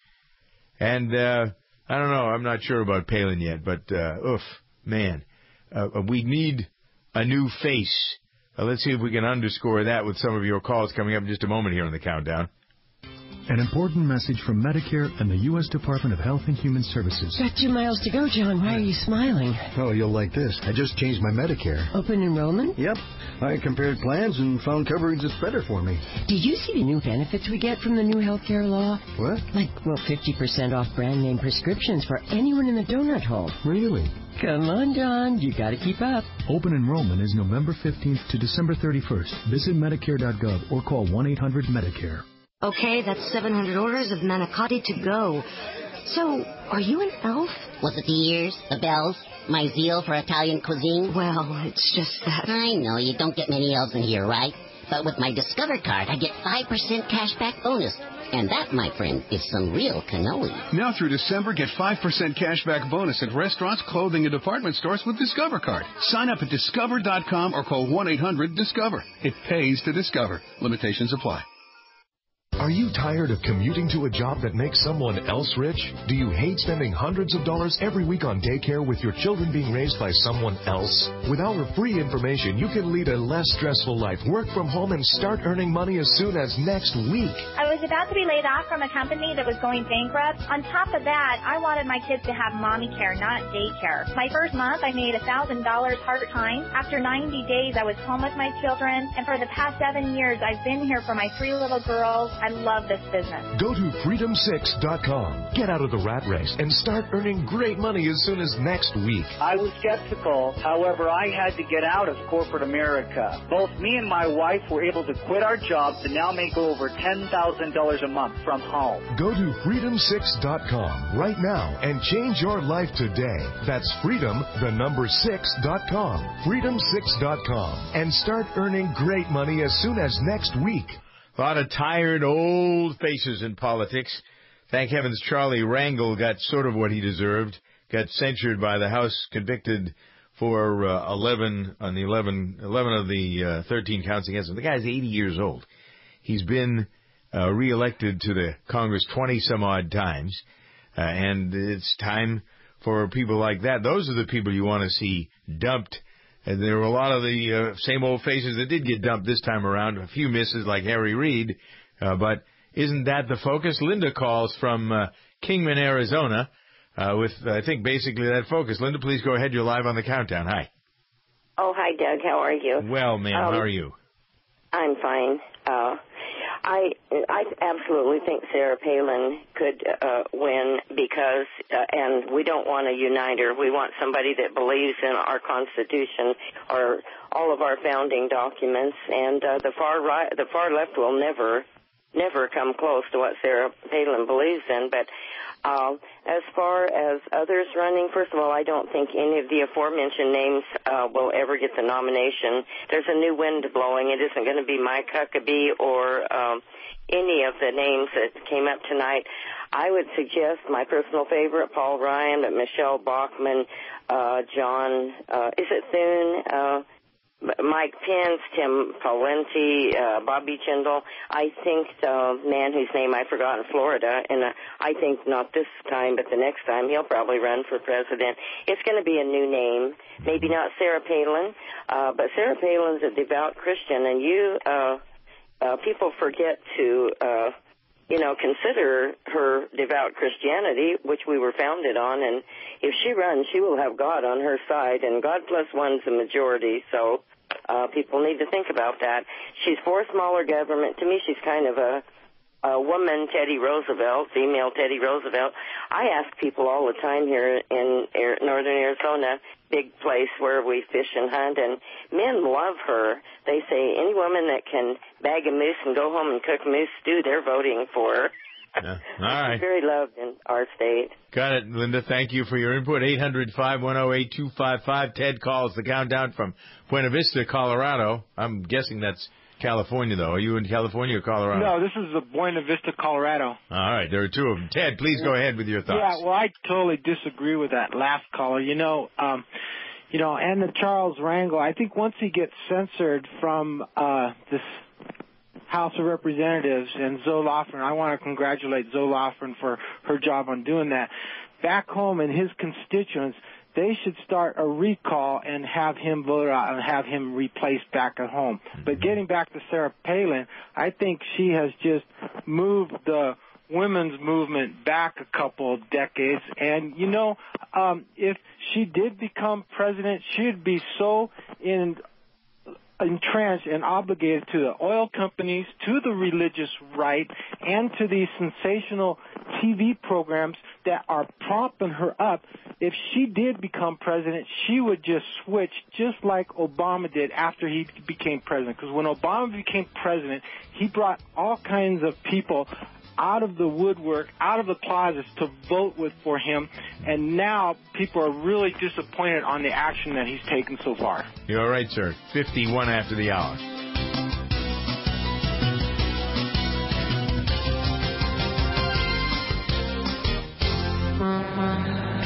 And uh, I don't know. I'm not sure about Palin yet, but, uh, oof, man, uh, we need a new face. Uh, let's see if we can underscore that with some of your calls coming up in just a moment here on the Countdown. An important message from Medicare and the U S Department of Health and Human Services. Got two miles to go, John. Why are you smiling? Oh, you'll like this. I just changed my Medicare. Open enrollment? Yep. I compared plans and found coverage that's better for me. Did you see the new benefits we get from the new health care law? What? Like, well, fifty percent off brand name prescriptions for anyone in the donut hole. Really? Come on, John. You got to keep up. Open enrollment is November fifteenth to December thirty-first. Visit Medicare dot gov or call one eight hundred Medicare. Okay, that's seven hundred orders of manicotti to go. So, are you an elf? Was it the ears, the bells, my zeal for Italian cuisine? Well, it's just that... I know, you don't get many elves in here, right? But with my Discover card, I get five percent cash back bonus. And that, my friend, is some real cannoli. Now through December, get five percent cash back bonus at restaurants, clothing, and department stores with Discover card. Sign up at discover dot com or call one eight hundred discover. It pays to discover. Limitations apply. Are you tired of commuting to a job that makes someone else rich? Do you hate spending hundreds of dollars every week on daycare with your children being raised by someone else? With our free information, you can lead a less stressful life, work from home, and start earning money as soon as next week. I was about to be laid off from a company that was going bankrupt. On top of that, I wanted my kids to have mommy care, not daycare. My first month, I made one thousand dollars part-time. After ninety days, I was home with my children, and for the past seven years, I've been here for my three little girls. I love this business. Go to freedom six dot com. Get out of the rat race and start earning great money as soon as next week. I was skeptical. However, I had to get out of corporate America. Both me and my wife were able to quit our jobs and now make over ten thousand dollars a month from home. Go to freedom six dot com right now and change your life today. That's freedom, the number six dot com. freedom six dot com. And start earning great money as soon as next week. A lot of tired old faces in politics. Thank heavens Charlie Rangel got sort of what he deserved. Got censured by the House, convicted for uh, eleven on the eleven, eleven of the uh, thirteen counts against him. The guy's eighty years old. He's been uh, reelected to the Congress twenty some odd times, uh, and it's time for people like that. Those are the people you want to see dumped. And there were a lot of the uh, same old faces that did get dumped this time around. A few misses like Harry Reid. Uh, but isn't that the focus? Linda calls from uh, Kingman, Arizona, uh, with, I think, basically that focus. Linda, please go ahead. You're live on the countdown. Hi. Oh, hi, Doug. How are you? Well, ma'am, um, how are you? I'm fine. Uh, I I absolutely think Sarah Palin could uh, win because, uh, and we don't want a uniter. We want somebody that believes in our Constitution or all of our founding documents. And uh, the far right, the far left will never, never come close to what Sarah Palin believes in. But uh, as far as others running, first of all, I don't think any of the aforementioned names uh, will ever get the nomination. There's a new wind blowing. It isn't going to be Mike Huckabee or um, any of the names that came up tonight. I would suggest my personal favorite, Paul Ryan, but Michelle Bachmann, uh, John, uh, is it Thune? Uh, Mike Pence, Tim Pawlenty, uh, Bobby Jindal. I think the man whose name I forgot in Florida, and uh, I think not this time, but the next time, he'll probably run for president. It's going to be a new name. Maybe not Sarah Palin, uh, but Sarah Palin's a devout Christian, and you, uh, uh, people forget to, uh, you know, consider her devout Christianity, which we were founded on, and if she runs, she will have God on her side, and God plus one's the majority, so Uh, people need to think about that. She's for smaller government. To me, she's kind of a, a woman Teddy Roosevelt, female Teddy Roosevelt. I ask people all the time here in Air, northern Arizona, big place where we fish and hunt, and men love her. They say any woman that can bag a moose and go home and cook moose stew, they're voting for her. Yeah. All right. She's very loved in our state. Got it, Linda. Thank you for your input. eight hundred, five one zero, eight two five five. Ted calls the countdown from Buena Vista, Colorado. I'm guessing that's California, though. Are you in California or Colorado? No, this is the Buena Vista, Colorado. All right. There are two of them. Ted, please go ahead with your thoughts. Yeah, well, I totally disagree with that last caller. You know, um, you know, and the Charles Rangel, I think once he gets censored from uh, this House of Representatives and Zoe Lofgren, I want to congratulate Zoe Lofgren for her job on doing that. Back home in his constituents, they should start a recall and have him vote out and have him replaced back at home. Mm-hmm. But getting back to Sarah Palin, I think she has just moved the women's movement back a couple of decades. And, you know, um, if she did become president, she'd be so in entrenched and obligated to the oil companies, to the religious right, and to these sensational T V programs that are propping her up. If she did become president, she would just switch just like Obama did after he became president. Because when Obama became president, he brought all kinds of people out of the woodwork, out of the closets to vote with for him, and now people are really disappointed on the action that he's taken so far. You're all right, sir. fifty-one after the hour. To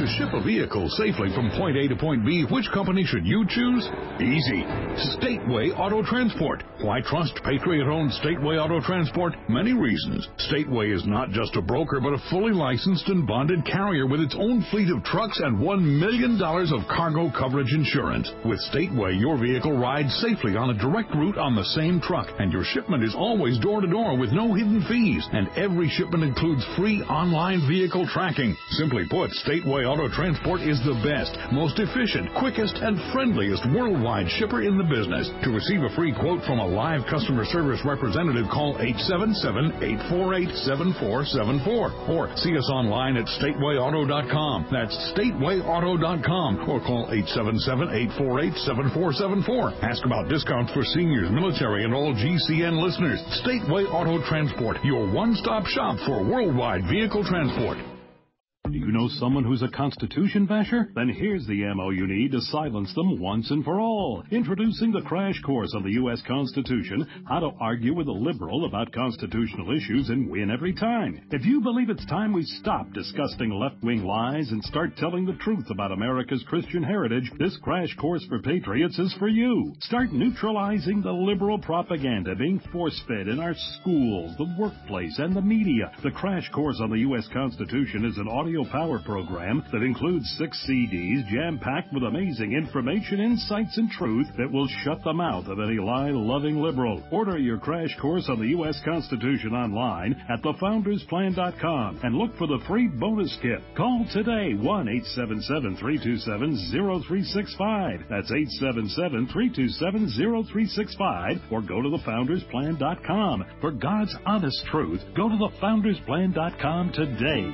To ship a vehicle safely from point A to point B, which company should you choose? Easy. Stateway Auto Transport. Why trust Patriot-owned Stateway Auto Transport? Many reasons. Stateway is not just a broker, but a fully licensed and bonded carrier with its own fleet of trucks and one million dollars of cargo coverage insurance. With Stateway, your vehicle rides safely on a direct route on the same truck, and your shipment is always door-to-door with no hidden fees, and every shipment includes free online vehicle tracking. Simply put, Stateway Auto Transport is the best, most efficient, quickest, and friendliest worldwide shipper in the business. To receive a free quote from a live customer service representative, call eight seven seven, eight four eight, seven four seven four or see us online at stateway auto dot com. That's stateway auto dot com, or call eight seven seven, eight four eight, seven four seven four. Ask about discounts for seniors, military, and all G C N listeners. Stateway Auto Transport, your one-stop shop for worldwide vehicle transport. Do you know someone who's a Constitution basher? Then here's the ammo you need to silence them once and for all. Introducing the Crash Course on the U S Constitution, how to argue with a liberal about constitutional issues and win every time. If you believe it's time we stop disgusting left-wing lies and start telling the truth about America's Christian heritage, this Crash Course for Patriots is for you. Start neutralizing the liberal propaganda being force-fed in our schools, the workplace, and the media. The Crash Course on the U S Constitution is an audio power program that includes six C Ds jam-packed with amazing information, insights, and truth that will shut the mouth of any lie-loving liberal. Order your Crash Course on the U S Constitution online at the founders plan dot com and look for the free bonus kit. Call today, one eight seven seven, three two seven, zero three six five. That's eight seven seven, three two seven, zero three six five, or go to the founders plan dot com. For God's honest truth, go to the founders plan dot com today.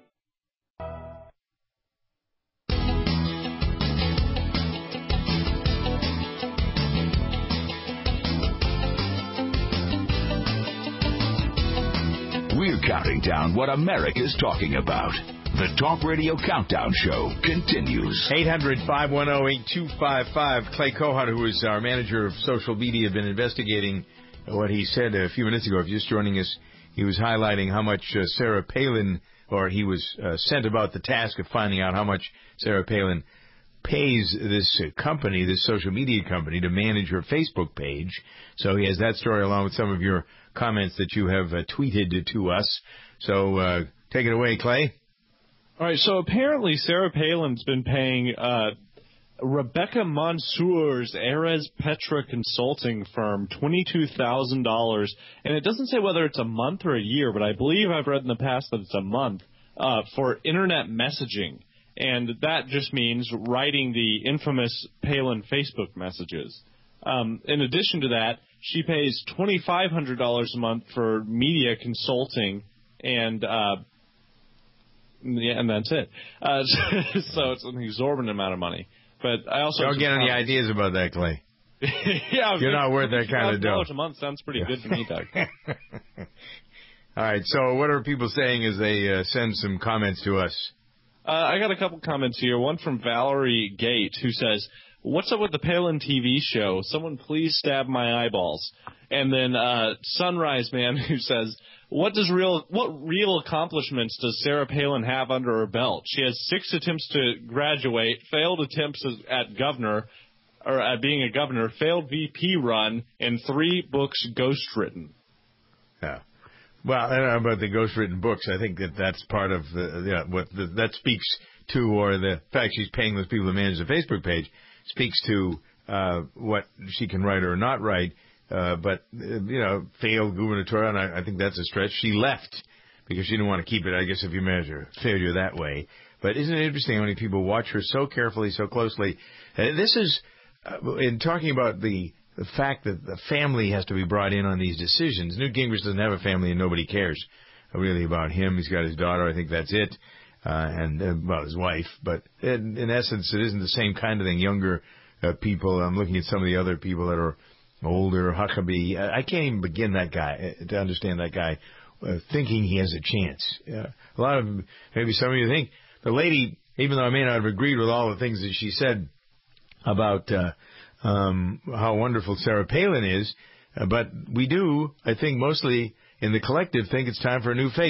We're counting down what America's talking about. The Talk Radio Countdown Show continues. eight hundred, five one zero, eight two five five. Clay Kohut, who is our manager of social media, been investigating what he said a few minutes ago. If you're just joining us, he was highlighting how much uh, Sarah Palin, or he was uh, sent about the task of finding out how much Sarah Palin pays this uh, company, this social media company, to manage her Facebook page. So he has that story along with some of your comments that you have uh, tweeted to us. So uh, take it away, Clay. All right, so apparently Sarah Palin's been paying uh, Rebecca Mansour's Erez Petra consulting firm twenty-two thousand dollars, and it doesn't say whether it's a month or a year, but I believe I've read in the past that it's a month, uh, for internet messaging. And that just means writing the infamous Palin Facebook messages. Um, in addition to that, she pays twenty-five hundred dollars a month for media consulting, and uh, yeah, and that's it. Uh, so it's an exorbitant amount of money. But I also don't get any ideas about that, Clay. yeah, you're not worth that kind of dough. A month sounds pretty good to me, Doug. All right. So what are people saying as they uh, send some comments to us? Uh, I got a couple comments here. One from Valerie Gate, who says, "What's up with the Palin T V show? Someone please stab my eyeballs." And then uh, Sunrise Man, who says, "What does real what real accomplishments does Sarah Palin have under her belt? She has six attempts to graduate, failed attempts as, at governor, or at being a governor, failed V P run, and three books ghostwritten." Yeah. Well, I don't know about the ghostwritten books. I think that that's part of the, yeah, what the, that speaks to, or the fact she's paying those people to manage the Facebook page speaks to uh, what she can write or not write. Uh, but, uh, you know, failed gubernatorial, and I, I think that's a stretch. She left because she didn't want to keep it, I guess, if you measure failure that way. But isn't it interesting how many people watch her so carefully, so closely? Uh, this is, uh, in talking about the the fact that the family has to be brought in on these decisions. Newt Gingrich doesn't have a family, and nobody cares really about him. He's got his daughter. I think that's it. Uh, and, uh, well, his wife. But in, in essence, it isn't the same kind of thing. Younger uh, people, I'm looking at some of the other people that are older, Huckabee. I can't even begin that guy, to understand that guy, uh, thinking he has a chance. Uh, a lot of, maybe some of you think, the lady, even though I may not have agreed with all the things that she said about uh, um, how wonderful Sarah Palin is, uh, but we do, I think, mostly in the collective think it's time for a new face.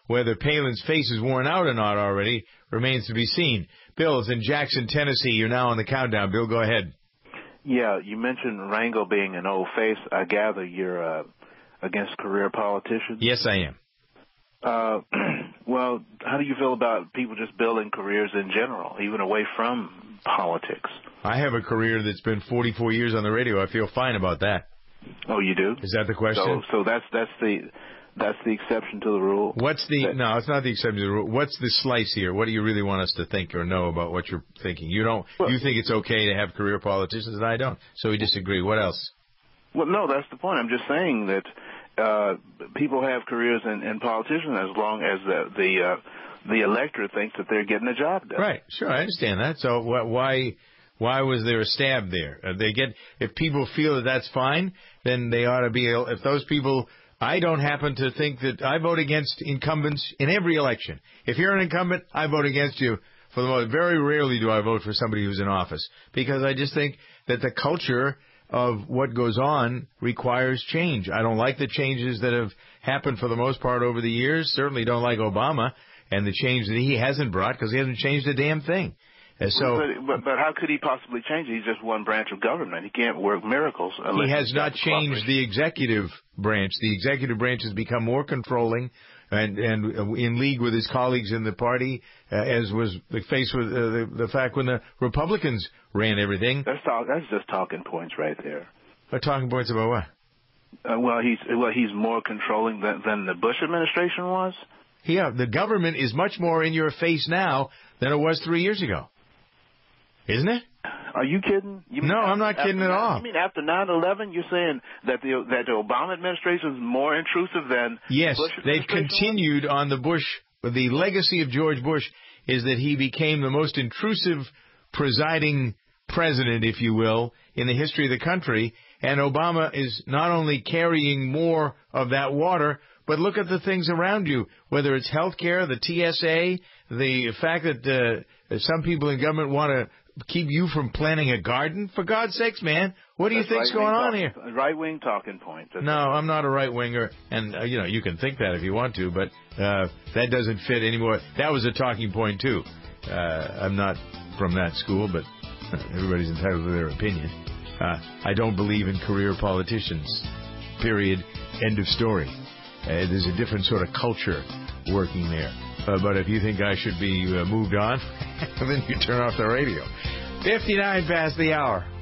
whether Palin's face is worn out or not already remains to be seen. Bill's in Jackson, Tennessee. You're now on the countdown. Bill, go ahead. Yeah, you mentioned Rangel being an old face. I gather you're uh, against career politicians? Yes, I am. Uh, well, how do you feel about people just building careers in general, even away from politics? I have a career that's been forty-four years on the radio. I feel fine about that. Oh, you do? Is that the question? So, so that's that's the that's the exception to the rule. What's the that, no? It's not the exception to the rule. What's the slice here? What do you really want us to think or know about what you're thinking? You don't. Well, you think it's okay to have career politicians, and I don't. So we disagree. What else? Well, no, that's the point. I'm just saying that. Uh, people have careers in, in politicians as long as the the, uh, the electorate thinks that they're getting a job done. Right. Sure, I understand that. So wh- why why was there a stab there? Uh, they get if people feel that that's fine, then they ought to be. If those people, I don't happen to think that I vote against incumbents in every election. If you're an incumbent, I vote against you. For the most, very rarely do I vote for somebody who's in office because I just think that the culture of what goes on requires change. I don't like the changes that have happened for the most part over the years. Certainly don't like Obama and the change that he hasn't brought because he hasn't changed a damn thing. And so, but, but, but how could he possibly change it? He's just one branch of government. He can't work miracles. He has not changed the executive branch. The executive branch has become more controlling and, and in league with his colleagues in the party, uh, as was the case with uh, the, the fact when the Republicans ran everything. That's talk, that's just talking points right there. What talking points about what? Uh, well, he's well, he's more controlling than, than the Bush administration was. Yeah, the government is much more in your face now than it was three years ago. Isn't it? Are you kidding? You mean no, after, I'm not kidding after, at all. You mean after nine eleven, you're saying that the that the Obama administration is more intrusive than yes, Bush they've continued was? on the Bush. The legacy of George Bush is that he became the most intrusive presiding president, if you will, in the history of the country. And Obama is not only carrying more of that water, but look at the things around you, whether it's health care, the T S A, the fact that uh, some people in government want to keep you from planting a garden. For God's sakes, man, what do you That's think's right going on talk, here? Right-wing talking points. No, I'm not a right-winger, and, uh, you know, you can think that if you want to, but uh, that doesn't fit anymore. That was a talking point, too. Uh, I'm not from that school, but everybody's entitled to their opinion. Uh, I don't believe in career politicians, period, end of story. Uh, there's a different sort of culture working there. Uh, but if you think I should be uh, moved on, then you turn off the radio. fifty-nine past the hour.